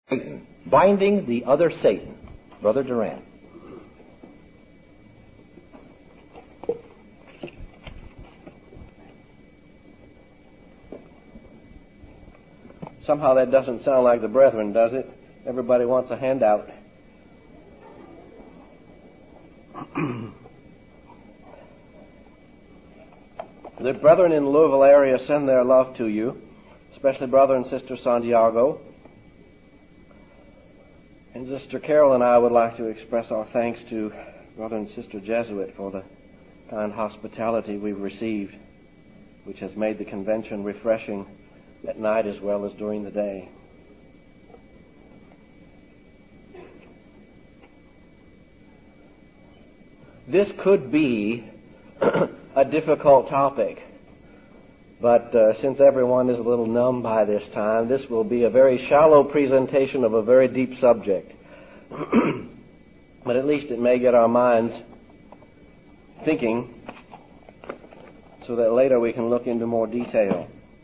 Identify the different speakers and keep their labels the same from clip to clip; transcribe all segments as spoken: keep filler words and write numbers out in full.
Speaker 1: Satan, binding the other Satan. Brother Durant.
Speaker 2: Somehow that doesn't sound like the brethren, does it? Everybody wants a handout. The brethren in the Louisville area send their love to you, especially Brother and Sister Santiago. And Sister Carol and I would like to express our thanks to Brother and Sister Jesuit for the kind hospitality we've received, which has made the convention refreshing at night as well as during the day. This could be a difficult topic, but uh, since everyone is a little numb by this time, this will be a very shallow presentation of a very deep subject. But at least it may get our minds thinking so that later we can look into more detail.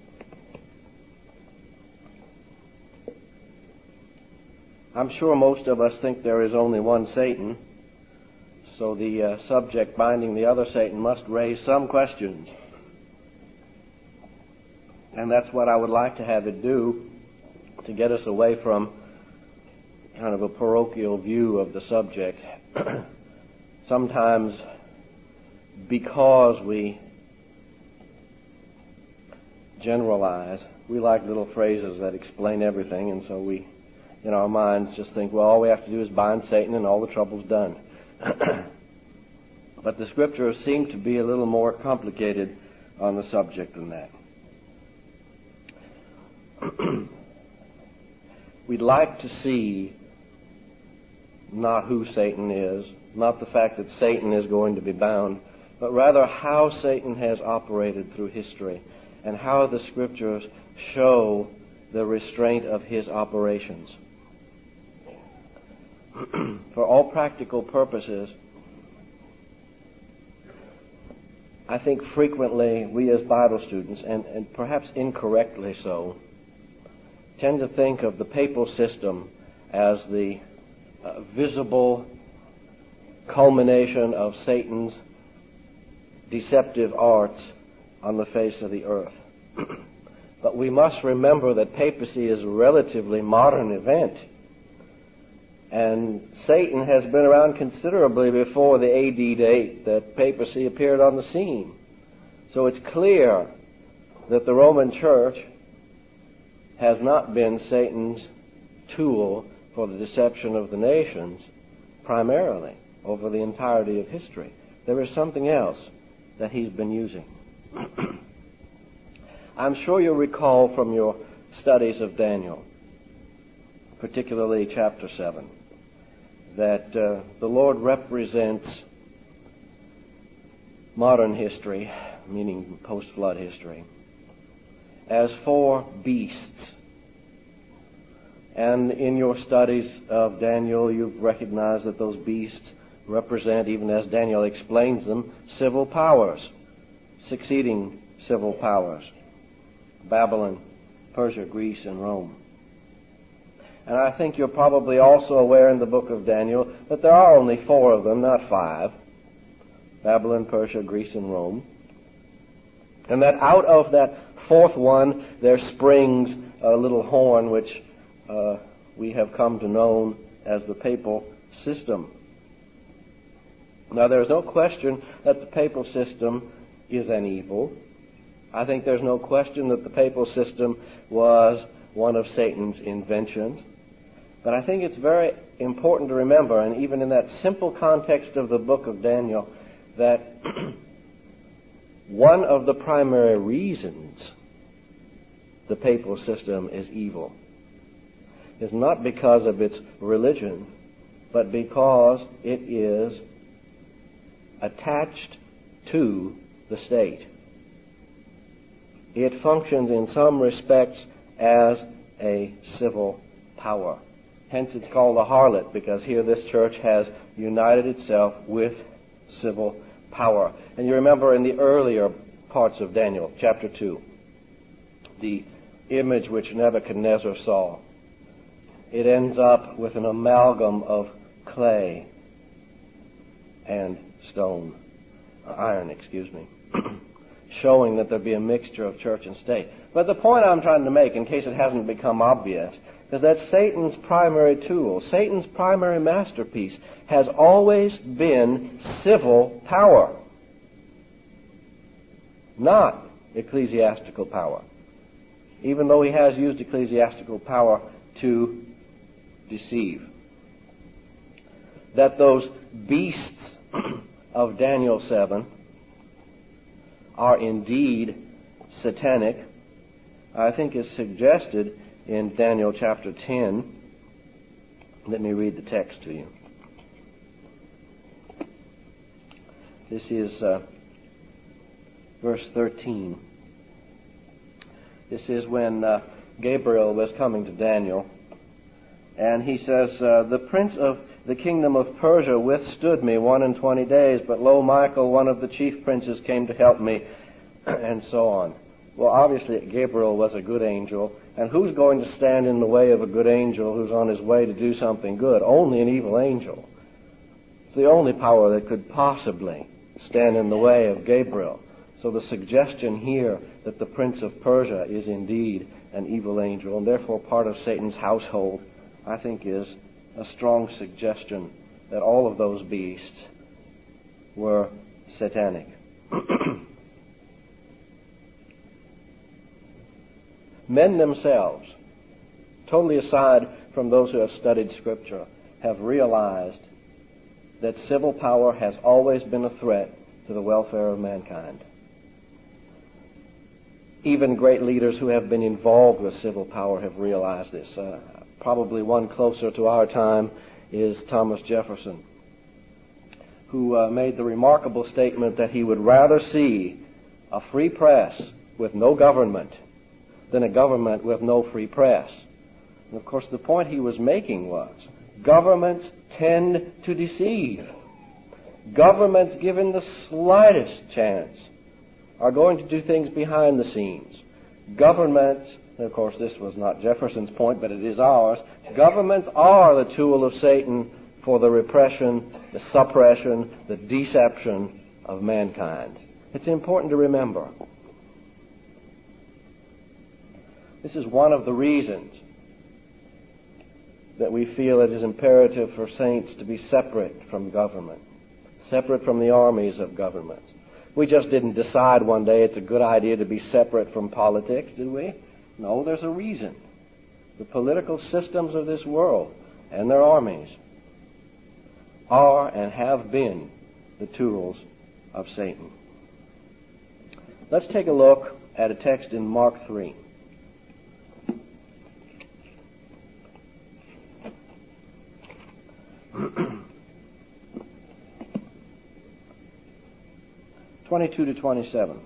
Speaker 2: I'm sure most of us think there is only one Satan, so the uh, subject binding the other Satan must raise some questions. And that's what I would like to have it do, to get us away from kind of a parochial view of the subject. Sometimes because we generalize, we like little phrases that explain everything, and so we, in our minds, just think, well, all we have to do is bind Satan and all the trouble's done. But the Scriptures seem to be a little more complicated on the subject than that. We'd like to see not who Satan is, not the fact that Satan is going to be bound, but rather how Satan has operated through history and how the Scriptures show the restraint of his operations. For all practical purposes, I think frequently we as Bible students, and, and perhaps incorrectly so, tend to think of the papal system as the uh, visible culmination of Satan's deceptive arts on the face of the earth. But we must remember that papacy is a relatively modern event. And Satan has been around considerably before the A D date that papacy appeared on the scene. So it's clear that the Roman Church has not been Satan's tool for the deception of the nations primarily over the entirety of history. There is something else that he's been using. I'm sure you'll recall from your studies of Daniel, particularly chapter seven, that uh, the Lord represents modern history, meaning post-flood history, as four beasts. And in your studies of Daniel, you've recognized that those beasts represent, even as Daniel explains them, civil powers, succeeding civil powers: Babylon, Persia, Greece, and Rome. And I think you're probably also aware in the book of Daniel that there are only four of them, not five: Babylon, Persia, Greece, and Rome. And that out of that fourth one, there springs a little horn which uh, we have come to know as the papal system. Now, there's no question that the papal system is an evil. I think there's no question that the papal system was one of Satan's inventions. But I think it's very important to remember, and even in that simple context of the book of Daniel, that one of the primary reasons the papal system is evil is not because of its religion, but because it is attached to the state. It functions in some respects as a civil power. Hence it's called a harlot, because here this church has united itself with civil power. And you remember in the earlier parts of Daniel, chapter two, the image which Nebuchadnezzar saw it ends up with an amalgam of clay and stone, uh, iron, excuse me, showing that there be a mixture of church and state. But the point I'm trying to make, in case it hasn't become obvious, is that Satan's primary tool, Satan's primary masterpiece, has always been civil power, not ecclesiastical power, even though he has used ecclesiastical power to deceive. That those beasts of Daniel seven are indeed satanic, I think is suggested in Daniel chapter ten. Let me read the text to you. This is uh, verse thirteen. This is when uh, Gabriel was coming to Daniel, and he says, uh, the prince of the kingdom of Persia withstood me one and twenty days, but lo, Michael, one of the chief princes, came to help me, and so on. Well, obviously, Gabriel was a good angel, and who's going to stand in the way of a good angel who's on his way to do something good? Only an evil angel. It's the only power that could possibly stand in the way of Gabriel. So the suggestion here that the prince of Persia is indeed an evil angel, and therefore part of Satan's household, I think is a strong suggestion that all of those beasts were satanic. Men themselves, totally aside from those who have studied Scripture, have realized that civil power has always been a threat to the welfare of mankind. Even great leaders who have been involved with civil power have realized this. Uh, probably one closer to our time is Thomas Jefferson, who uh, made the remarkable statement that he would rather see a free press with no government than a government with no free press. And of course, the point he was making was, governments tend to deceive. Governments, given the slightest chance, are going to do things behind the scenes. Governments, and of course this was not Jefferson's point, but it is ours, governments are the tool of Satan for the repression, the suppression, the deception of mankind. It's important to remember. This is one of the reasons that we feel it is imperative for saints to be separate from government, separate from the armies of government. We just didn't decide one day it's a good idea to be separate from politics, did we? No, there's a reason. The political systems of this world and their armies are and have been the tools of Satan. Let's take a look at a text in Mark three. twenty-two to twenty-seven.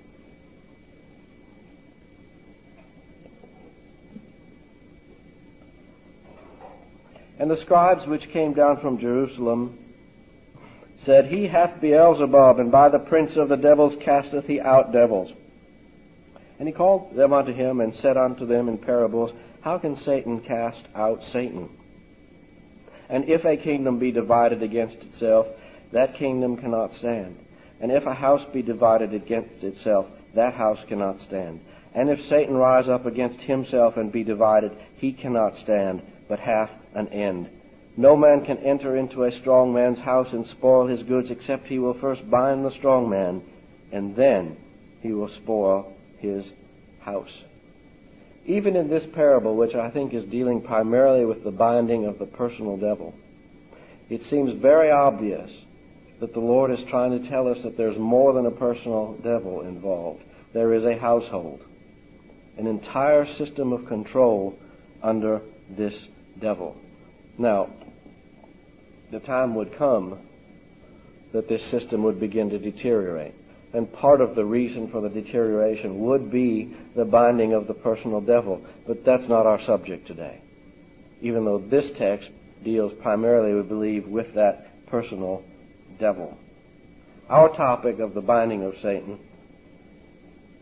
Speaker 2: And the scribes which came down from Jerusalem said, He hath Beelzebub, and by the prince of the devils casteth he out devils. And he called them unto him, and said unto them in parables, How can Satan cast out Satan? And if a kingdom be divided against itself, that kingdom cannot stand. And if a house be divided against itself, that house cannot stand. And if Satan rise up against himself and be divided, he cannot stand, but hath an end. No man can enter into a strong man's house and spoil his goods, except he will first bind the strong man, and then he will spoil his house. Even in this parable, which I think is dealing primarily with the binding of the personal devil, it seems very obvious that the Lord is trying to tell us that there's more than a personal devil involved. There is a household, an entire system of control under this devil. Now, the time would come that this system would begin to deteriorate. And part of the reason for the deterioration would be the binding of the personal devil. But that's not our subject today, even though this text deals primarily, we believe, with that personal devil. Our topic of the binding of Satan,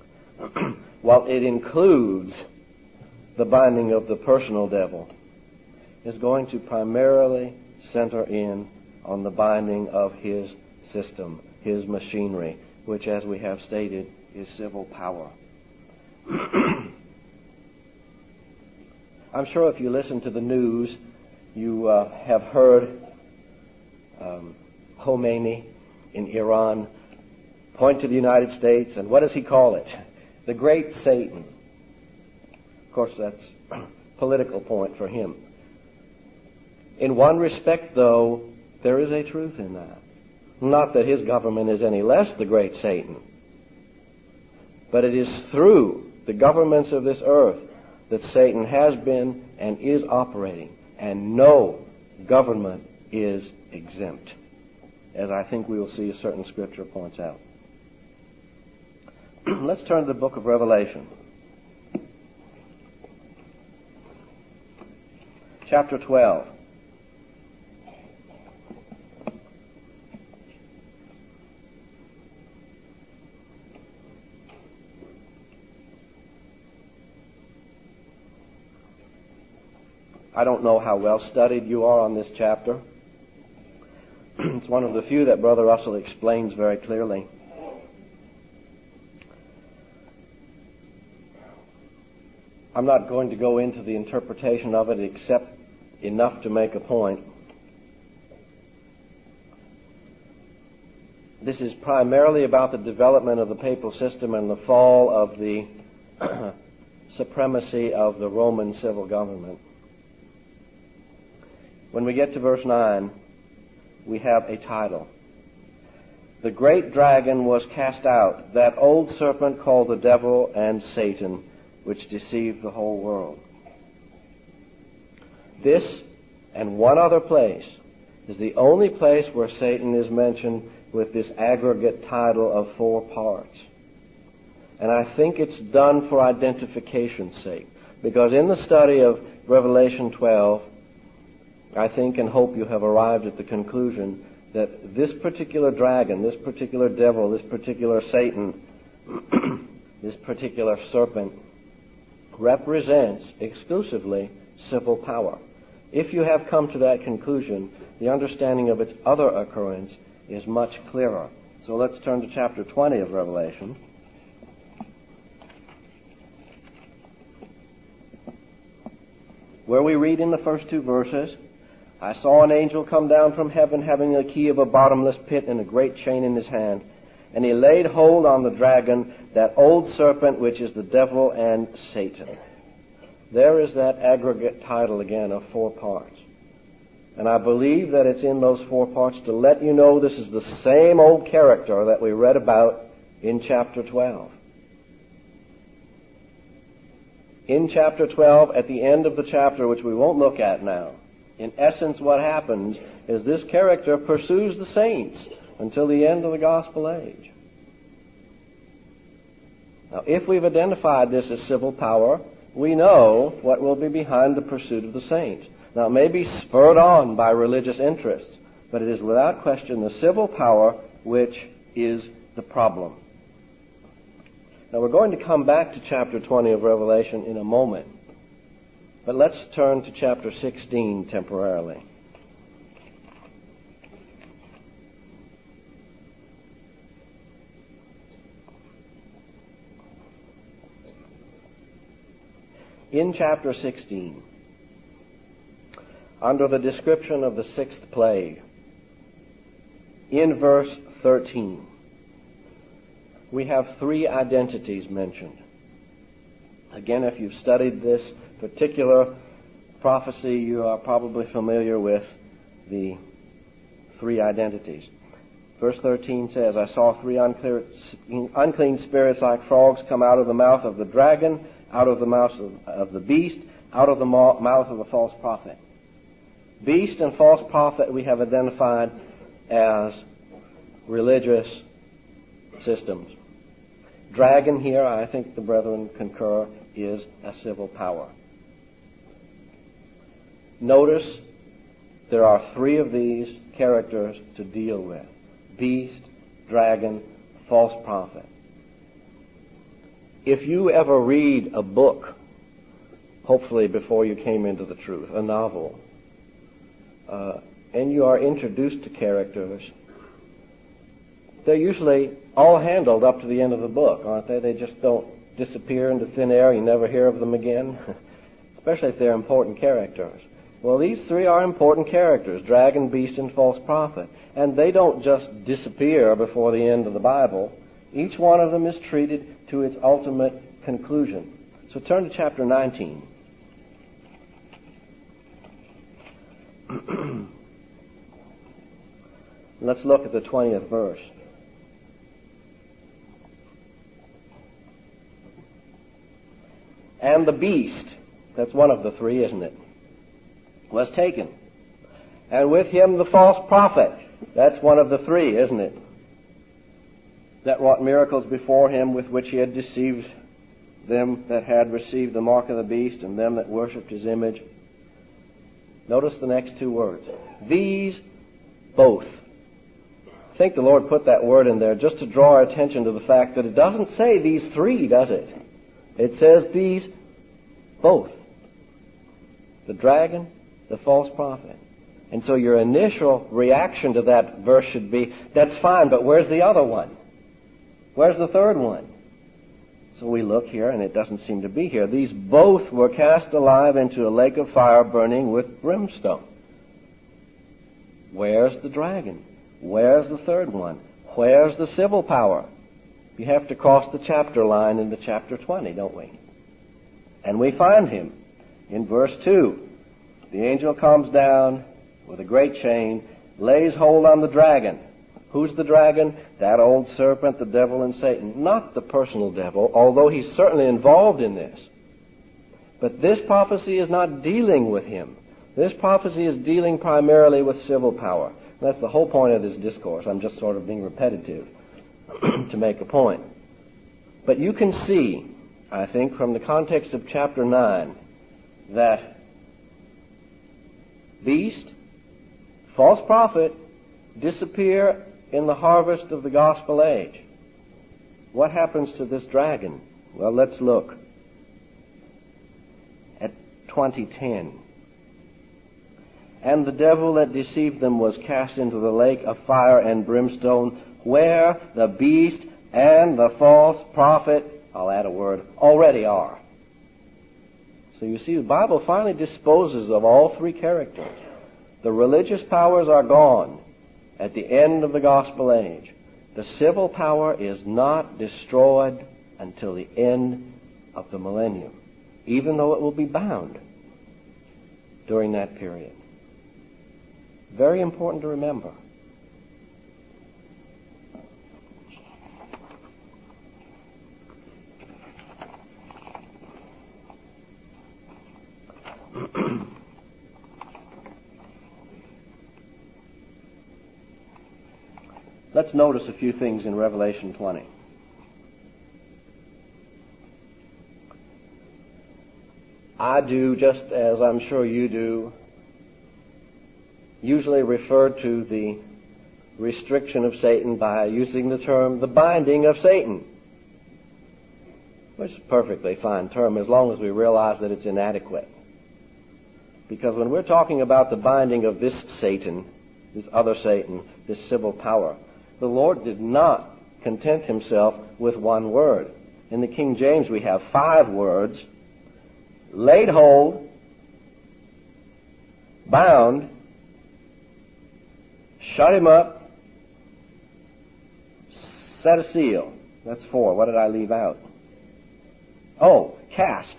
Speaker 2: while it includes the binding of the personal devil, is going to primarily center in on the binding of his system, his machinery, which, as we have stated, is civil power. I'm sure if you listen to the news, you uh, have heard um, Khomeini in Iran point to the United States, and what does he call it? The Great Satan. Of course, that's a political point for him. In one respect, though, there is a truth in that. Not that his government is any less the Great Satan, but it is through the governments of this earth that Satan has been and is operating, and no government is exempt, as I think we will see a certain scripture points out. Let's turn to the book of Revelation. Chapter twelve. I don't know how well studied you are on this chapter. It's one of the few that Brother Russell explains very clearly. I'm not going to go into the interpretation of it except enough to make a point. This is primarily about the development of the papal system and the fall of the supremacy of the Roman civil government. When we get to verse nine, we have a title. The great dragon was cast out, that old serpent called the devil and Satan, which deceived the whole world. This and one other place is the only place where Satan is mentioned with this aggregate title of four parts. And I think it's done for identification's sake, because in the study of Revelation twelve, I think and hope you have arrived at the conclusion that this particular dragon, this particular devil, this particular Satan, this particular serpent represents exclusively civil power. If you have come to that conclusion, the understanding of its other occurrence is much clearer. So let's turn to chapter twenty of Revelation. Where we read in the first two verses, I saw an angel come down from heaven having the key of a bottomless pit and a great chain in his hand. And he laid hold on the dragon, that old serpent, which is the devil and Satan. There is that aggregate title again of four parts. And I believe that it's in those four parts to let you know this is the same old character that we read about in chapter twelve. In chapter twelve, at the end of the chapter, which we won't look at now, in essence what happens is this character pursues the saints until the end of the gospel age. Now, if we've identified this as civil power, we know what will be behind the pursuit of the saints. Now, it may be spurred on by religious interests, but it is without question the civil power which is the problem. Now, we're going to come back to chapter twenty of Revelation in a moment, but let's turn to chapter sixteen temporarily. In chapter sixteen, under the description of the sixth plague, in verse thirteen, we have three identities mentioned. Again, if you've studied this particular prophecy, you are probably familiar with the three identities. Verse thirteen says, I saw three unclear, unclean spirits like frogs come out of the mouth of the dragon, out of the mouth of, of the beast, out of the ma- mouth of the false prophet. Beast and false prophet we have identified as religious systems. Dragon here, I think the brethren concur, is a civil power. Notice there are three of these characters to deal with. Beast, dragon, false prophet. If you ever read a book, hopefully before you came into the truth, a novel, uh, and you are introduced to characters, they're usually all handled up to the end of the book, aren't they? They just don't disappear into thin air. You never hear of them again, especially if they're important characters. Well, these three are important characters, dragon, beast, and false prophet. And they don't just disappear before the end of the Bible. Each one of them is treated to its ultimate conclusion. So turn to chapter nineteen. Let's look at the twentieth verse. And the beast, that's one of the three, isn't it, was taken. And with him the false prophet, that's one of the three, isn't it, that wrought miracles before him, with which he had deceived them that had received the mark of the beast and them that worshipped his image. Notice the next two words. These both. I think the Lord put that word in there just to draw our attention to the fact that it doesn't say these three, does it? It says these both. The dragon, the false prophet. And so your initial reaction to that verse should be, that's fine, but where's the other one? Where's the third one? So we look here, and it doesn't seem to be here. These both were cast alive into a lake of fire burning with brimstone. Where's the dragon? Where's the third one? Where's the civil power? You have to cross the chapter line into chapter twenty, don't we? And we find him in verse two. The angel comes down with a great chain, lays hold on the dragon. Who's the dragon? That old serpent, the devil and Satan. Not the personal devil, although he's certainly involved in this. But this prophecy is not dealing with him. This prophecy is dealing primarily with civil power. That's the whole point of this discourse. I'm just sort of being repetitive to make a point. But you can see, I think, from the context of chapter nine, that beast, false prophet, disappear in the harvest of the gospel age. What happens to this dragon? Well, let's look at twenty ten. And the devil that deceived them was cast into the lake of fire and brimstone, where the beast and the false prophet, I'll add a word, already are. So you see, the Bible finally disposes of all three characters. The religious powers are gone at the end of the gospel age. The civil power is not destroyed until the end of the millennium, even though it will be bound during that period. Very important to remember. Let's notice a few things in Revelation twenty. I do, just as I'm sure you do, usually refer to the restriction of Satan by using the term the binding of Satan, which is a perfectly fine term as long as we realize that it's inadequate. Because when we're talking about the binding of this Satan, this other Satan, this civil power, the Lord did not content himself with one word. In the King James we have five words: laid hold, bound, shut him up, set a seal. That's four. What did I leave out? Oh, cast.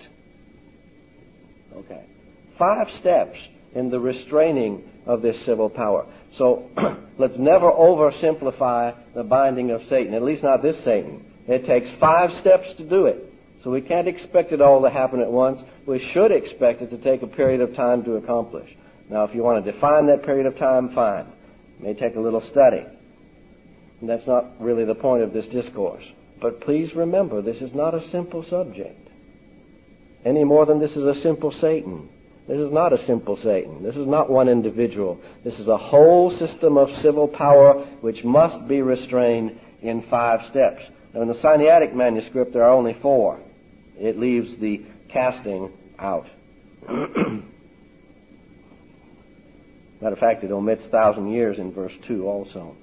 Speaker 2: Okay. Five steps in the restraining of this civil power. So let's never oversimplify the binding of Satan, at least not this Satan. It takes five steps to do it. So we can't expect it all to happen at once. We should expect it to take a period of time to accomplish. Now, if you want to define that period of time, fine. It may take a little study. And that's not really the point of this discourse. But please remember, this is not a simple subject, any more than this is a simple Satan. This is not a simple Satan. This is not one individual. This is a whole system of civil power which must be restrained in five steps. Now, in the Sinaitic manuscript, there are only four. It leaves the casting out. Matter of fact, it omits thousand years in verse two also.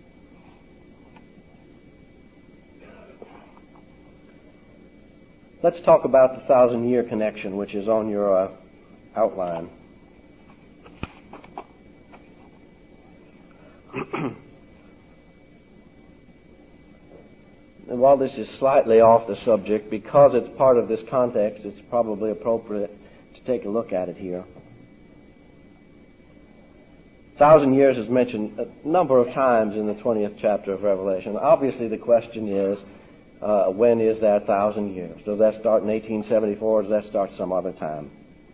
Speaker 2: Let's talk about the thousand-year connection, which is on your uh, outline. And while this is slightly off the subject, because it's part of this context, it's probably appropriate to take a look at it here. Thousand years is mentioned a number of times in the twentieth chapter of Revelation. Obviously, the question is, uh, when is that thousand years? Does that start in eighteen seventy-four, or does that start some other time?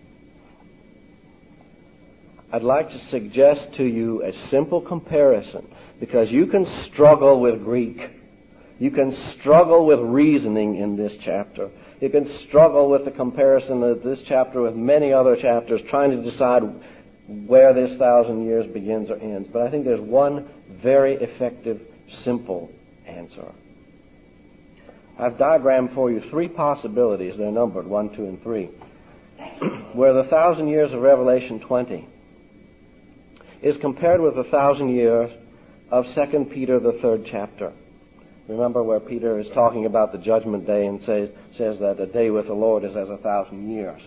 Speaker 2: I'd like to suggest to you a simple comparison, because you can struggle with Greek. You can struggle with reasoning in this chapter. You can struggle with the comparison of this chapter with many other chapters, trying to decide where this thousand years begins or ends. But I think there's one very effective, simple answer. I've diagrammed for you three possibilities. They're numbered, one, two, and three, where the thousand years of Revelation twenty is compared with the thousand years of Second Peter, the third chapter. Remember where Peter is talking about the judgment day and says, says that a day with the Lord is as a thousand years.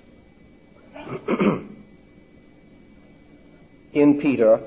Speaker 2: In Peter,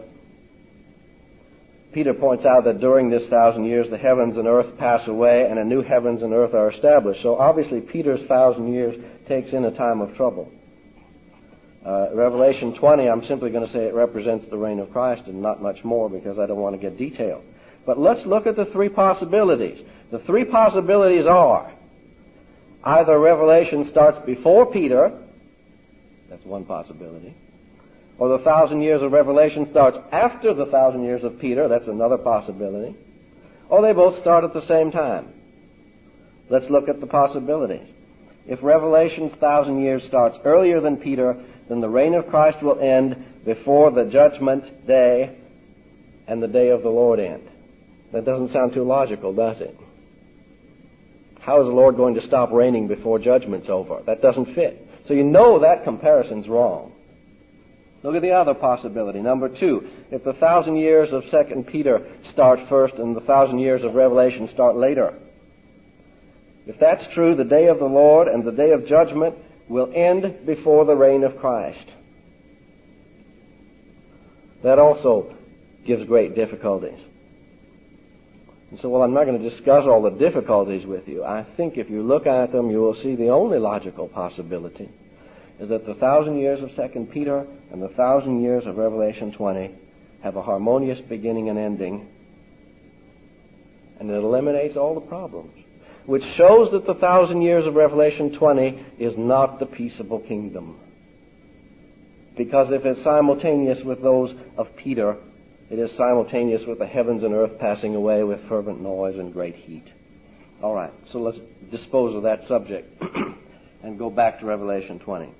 Speaker 2: Peter points out that during this thousand years the heavens and earth pass away and a new heavens and earth are established. So obviously Peter's thousand years takes in a time of trouble. Uh, Revelation twenty, I'm simply going to say it represents the reign of Christ and not much more, because I don't want to get detailed. But let's look at the three possibilities. The three possibilities are either Revelation starts before Peter, that's one possibility, or the thousand years of Revelation starts after the thousand years of Peter, that's another possibility, or they both start at the same time. Let's look at the possibilities. If Revelation's thousand years starts earlier than Peter, then the reign of Christ will end before the judgment day and the day of the Lord end. That doesn't sound too logical, does it? How is the Lord going to stop reigning before judgment's over? That doesn't fit. So you know that comparison's wrong. Look at the other possibility. Number two, if the thousand years of Second Peter start first and the thousand years of Revelation start later, if that's true, the day of the Lord and the day of judgment will end before the reign of Christ. That also gives great difficulties. And so, well, I'm not going to discuss all the difficulties with you. I think if you look at them, you will see the only logical possibility is that the thousand years of Second Peter and the thousand years of Revelation twenty have a harmonious beginning and ending, and it eliminates all the problems, which shows that the thousand years of Revelation twenty is not the peaceable kingdom. Because if it's simultaneous with those of Peter, it is simultaneous with the heavens and earth passing away with fervent noise and great heat. All right, so let's dispose of that subject and go back to Revelation twenty.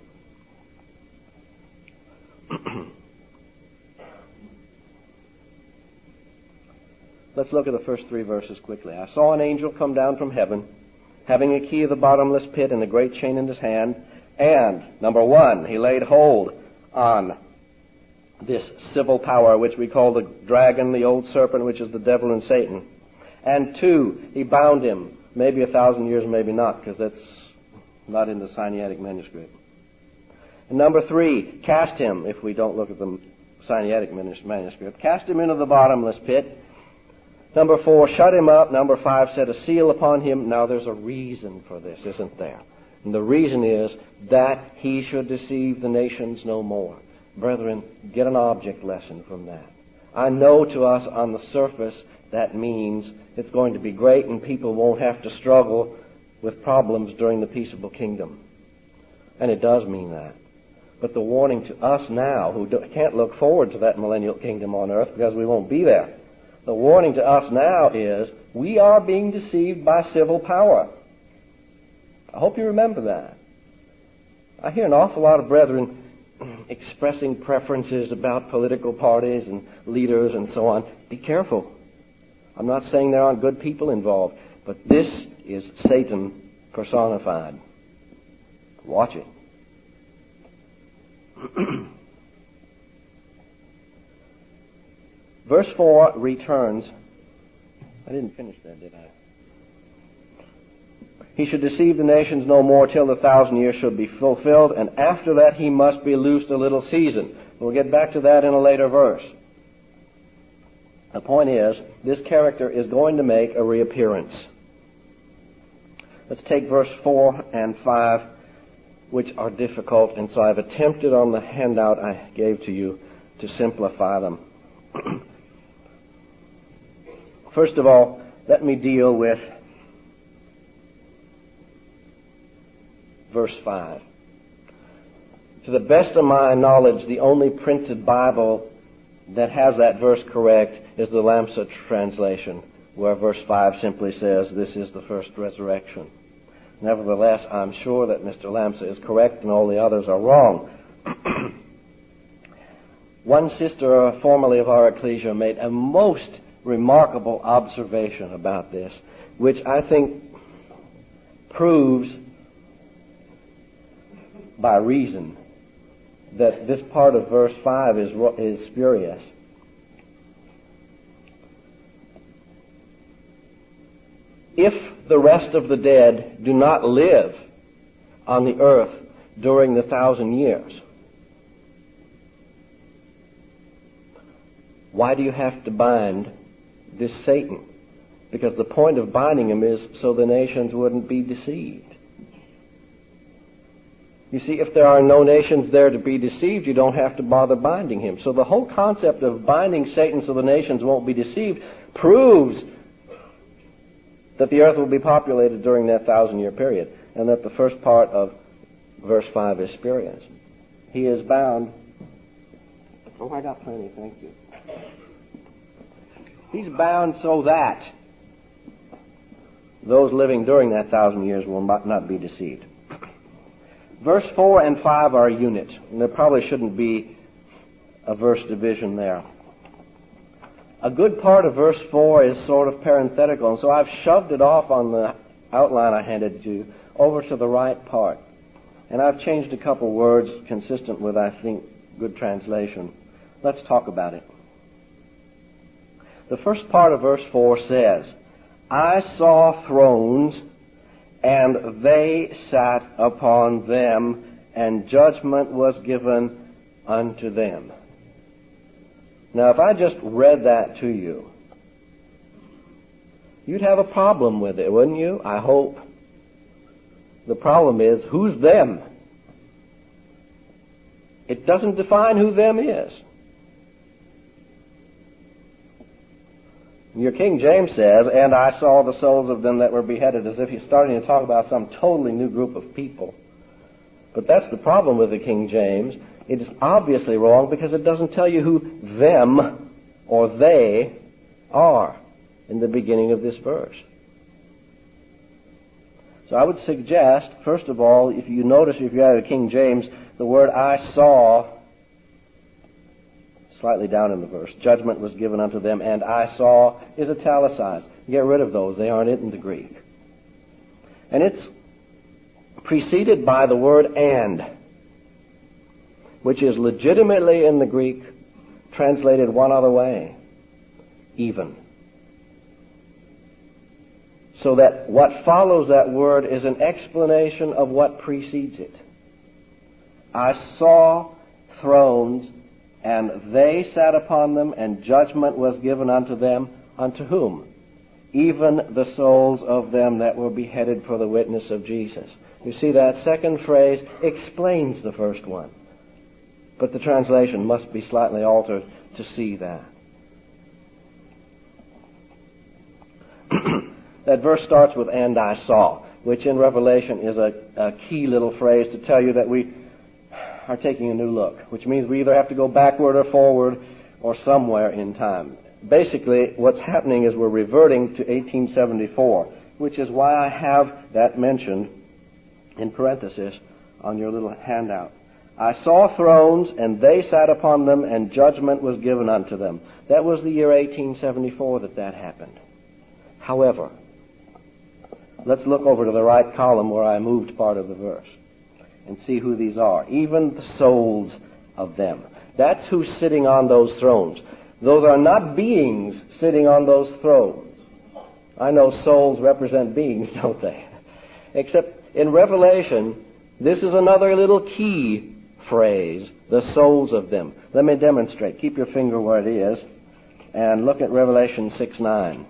Speaker 2: Let's look at the first three verses quickly. I saw an angel come down from heaven, having a key of the bottomless pit and a great chain in his hand. And, number one, he laid hold on this civil power, which we call the dragon, the old serpent, which is the devil and Satan. And two, he bound him, maybe a thousand years, maybe not, because that's not in the Sinaitic manuscript. And number three, cast him, if we don't look at the Sinaitic manuscript, cast him into the bottomless pit. Number four, shut him up. Number five, set a seal upon him. Now there's a reason for this, isn't there? And the reason is that he should deceive the nations no more. Brethren, get an object lesson from that. I know to us on the surface that means it's going to be great and people won't have to struggle with problems during the peaceable kingdom. And it does mean that. But the warning to us now, who can't look forward to that millennial kingdom on earth because we won't be there, the warning to us now is we are being deceived by civil power. I hope you remember that. I hear an awful lot of brethren expressing preferences about political parties and leaders and so on. Be careful. I'm not saying there aren't good people involved, but this is Satan personified. Watch it. Verse four returns. I didn't finish that, did I? He should deceive the nations no more till the thousand years should be fulfilled, and after that he must be loosed a little season. We'll get back to that in a later verse. The point is, this character is going to make a reappearance. Let's take verse four and five, which are difficult, and so I've attempted on the handout I gave to you to simplify them. First of all, let me deal with verse five. To the best of my knowledge, the only printed Bible that has that verse correct is the Lamsa translation, where verse five simply says, "This is the first resurrection." Nevertheless, I'm sure that Mister Lamsa is correct and all the others are wrong. One sister, formerly of our ecclesia, made a most remarkable observation about this, which I think proves by reason that this part of verse five is, is spurious. If the rest of the dead do not live on the earth during the thousand years, why do you have to bind this Satan? Because the point of binding him is so the nations wouldn't be deceived. You see, if there are no nations there to be deceived, you don't have to bother binding him. So the whole concept of binding Satan so the nations won't be deceived proves that the earth will be populated during that thousand-year period, and that the first part of verse five is spurious. He is bound. Oh, I got plenty, thank you. He's bound so that those living during that thousand years will not be deceived. Verse four and five are a unit, and there probably shouldn't be a verse division there. A good part of verse four is sort of parenthetical, and so I've shoved it off on the outline I handed you over to the right part. And I've changed a couple words consistent with, I think, good translation. Let's talk about it. The first part of verse four says, "I saw thrones, and they sat upon them, and judgment was given unto them." Now, if I just read that to you, you'd have a problem with it, wouldn't you? I hope. The problem is, who's them? It doesn't define who them is. Your King James says, "And I saw the souls of them that were beheaded," as if he's starting to talk about some totally new group of people. But that's the problem with the King James. It is obviously wrong because it doesn't tell you who them or they are in the beginning of this verse. So I would suggest, first of all, if you notice, if you have a King James, the word "I saw," slightly down in the verse, "judgment was given unto them," and "I saw" is italicized. Get rid of those. They aren't in the Greek. And it's preceded by the word "and," which is legitimately in the Greek translated one other way, even. So that what follows that word is an explanation of what precedes it. "I saw thrones, and they sat upon them, and judgment was given unto them." Unto whom? "Even the souls of them that were beheaded for the witness of Jesus." You see, that second phrase explains the first one. But the translation must be slightly altered to see that. That verse starts with "and I saw," which in Revelation is a, a key little phrase to tell you that we are taking a new look, which means we either have to go backward or forward or somewhere in time. Basically, what's happening is we're reverting to eighteen seventy-four, which is why I have that mentioned in parenthesis on your little handout. "I saw thrones, and they sat upon them, and judgment was given unto them." That was the year eighteen seventy-four that that happened. However, let's look over to the right column where I moved part of the verse and see who these are. "Even the souls of them." That's who's sitting on those thrones. Those are not beings sitting on those thrones. I know souls represent beings, don't they? Except in Revelation, this is another little key phrase, the souls of them. Let me demonstrate. Keep your finger where it is and look at Revelation six nine.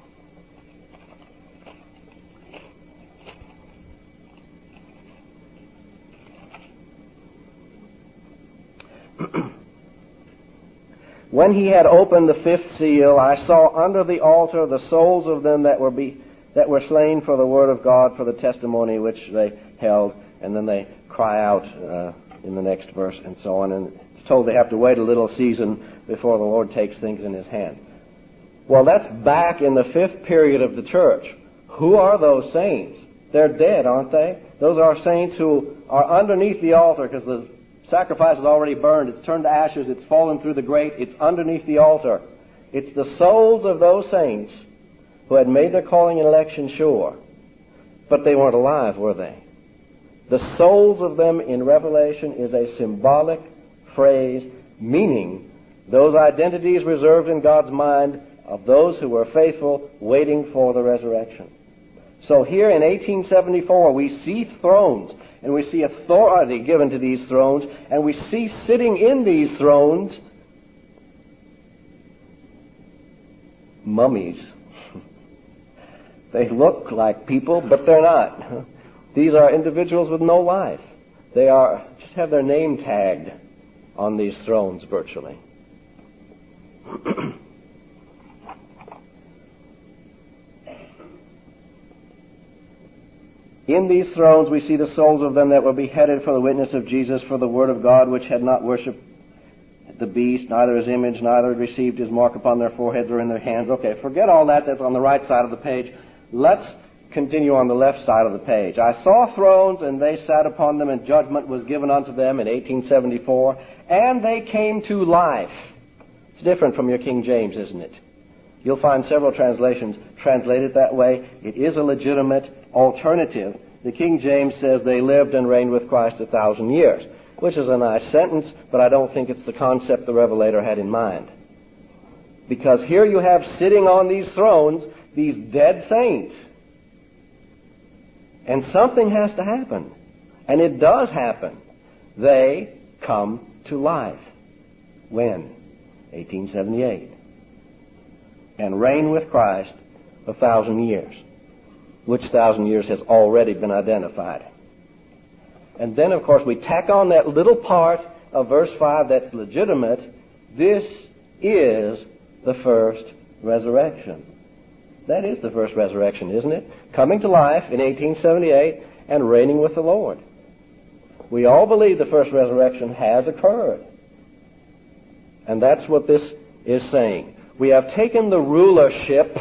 Speaker 2: When he had opened the fifth seal, I saw under the altar the souls of them that were be, that were slain for the word of God, for the testimony which they held. And then they cry out uh, in the next verse and so on. And it's told they have to wait a little season before the Lord takes things in his hand. Well, that's back in the fifth period of the church. Who are those saints? They're dead, aren't they? Those are saints who are underneath the altar because the sacrifice is already burned. It's turned to ashes. It's fallen through the grate. It's underneath the altar. It's the souls of those saints who had made their calling and election sure. But they weren't alive, were they? The souls of them in Revelation is a symbolic phrase, meaning those identities reserved in God's mind of those who were faithful, waiting for the resurrection. So here in eighteen seventy-four, we see thrones, and we see authority given to these thrones, and we see sitting in these thrones mummies. They look like people, but they're not. These are individuals with no life. They are just have their name tagged on these thrones virtually. In these thrones we see the souls of them that were beheaded for the witness of Jesus, for the word of God, which had not worshipped the beast, neither his image, neither had received his mark upon their foreheads or in their hands. Okay, forget all that. That's on the right side of the page. Let's continue on the left side of the page. I saw thrones, and they sat upon them, and judgment was given unto them in eighteen seventy-four, and they came to life. It's different from your King James, isn't it? You'll find several translations translated that way. It is a legitimate alternative. The King James says they lived and reigned with Christ a thousand years, which is a nice sentence, but I don't think it's the concept the Revelator had in mind. Because here you have sitting on these thrones these dead saints. And something has to happen. And it does happen. They come to life. When? eighteen seventy-eight. And reign with Christ a thousand years. Which thousand years has already been identified. And then, of course, we tack on that little part of verse five that's legitimate. This is the first resurrection. That is the first resurrection, isn't it? Coming to life in eighteen seventy-eight and reigning with the Lord. We all believe the first resurrection has occurred. And that's what this is saying. We have taken the rulership.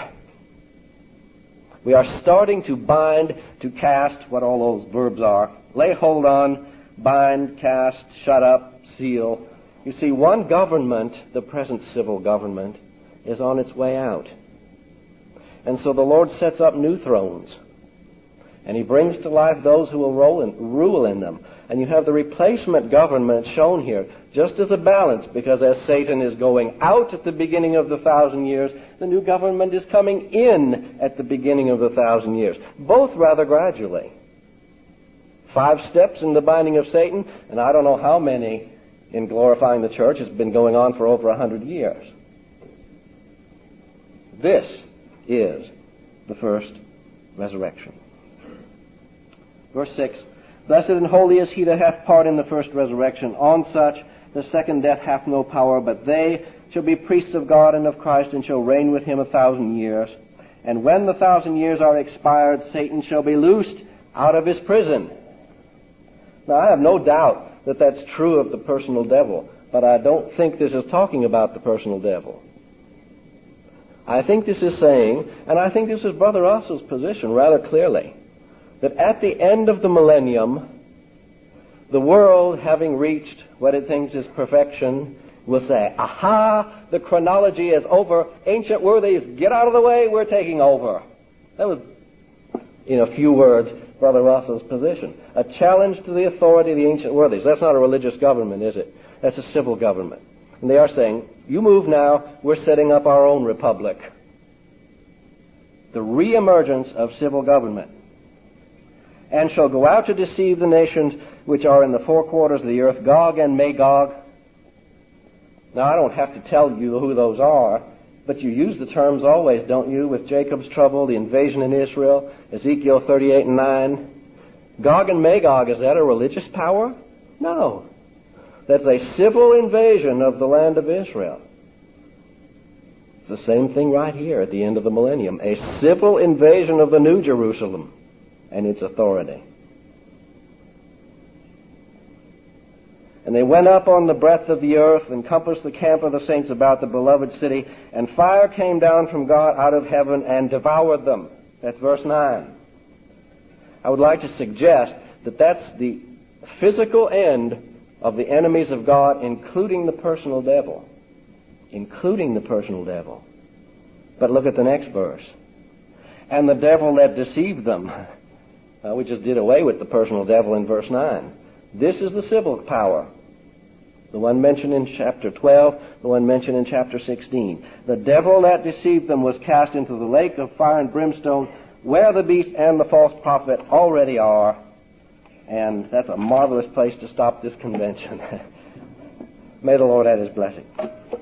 Speaker 2: We are starting to bind, to cast, what all those verbs are. Lay hold on, bind, cast, shut up, seal. You see, one government, the present civil government, is on its way out. And so the Lord sets up new thrones. And he brings to life those who will rule in, rule in them. And you have the replacement government shown here, just as a balance, because as Satan is going out at the beginning of the thousand years, the new government is coming in at the beginning of the thousand years. Both rather gradually. Five steps in the binding of Satan, and I don't know how many in glorifying the church. It's been going on for over a hundred years. This is the first resurrection. Verse six, blessed and holy is he that hath part in the first resurrection. On such the second death hath no power, but they shall be priests of God and of Christ, and shall reign with him a thousand years. And when the thousand years are expired, Satan shall be loosed out of his prison. Now, I have no doubt that that's true of the personal devil, but I don't think this is talking about the personal devil. I think this is saying, and I think this is Brother Russell's position rather clearly, that at the end of the millennium, the world, having reached what it thinks is perfection, will say, aha, the chronology is over. Ancient worthies, get out of the way, we're taking over. That was, in a few words, Brother Russell's position. A challenge to the authority of the ancient worthies. That's not a religious government, is it? That's a civil government. And they are saying, You move now, we're setting up our own republic. The reemergence of civil government. And shall go out to deceive the nations which are in the four quarters of the earth, Gog and Magog. Now, I don't have to tell you who those are, but you use the terms always, don't you, with Jacob's trouble, the invasion in Israel, Ezekiel thirty-eight and nine. Gog and Magog, is that a religious power? No. That's a civil invasion of the land of Israel. It's the same thing right here at the end of the millennium. A civil invasion of the New Jerusalem and its authority. And they went up on the breadth of the earth, and compassed the camp of the saints about the beloved city, and fire came down from God out of heaven and devoured them. That's verse nine. I would like to suggest that that's the physical end of the enemies of God, including the personal devil. Including the personal devil. But look at the next verse. And the devil that deceived them. Well, we just did away with the personal devil in verse nine. This is the civil power. The one mentioned in chapter twelve, the one mentioned in chapter sixteen. The devil that deceived them was cast into the lake of fire and brimstone, where the beast and the false prophet already are. And that's a marvelous place to stop this convention. May the Lord add his blessing.